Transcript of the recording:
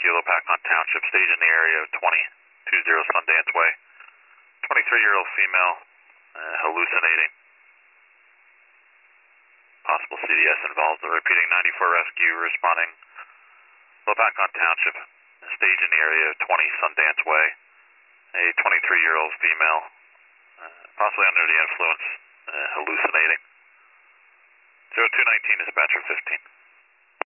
Rescue, Lopakon Township, stage in the area of 2020 Sundance Way. 23-year-old female, hallucinating. Possible CDS involved. Repeating, 94 Rescue, responding. Lopakon Township, stage in the area of 20 Sundance Way. A 23-year-old female, possibly under the influence, hallucinating. 0219, dispatcher 15.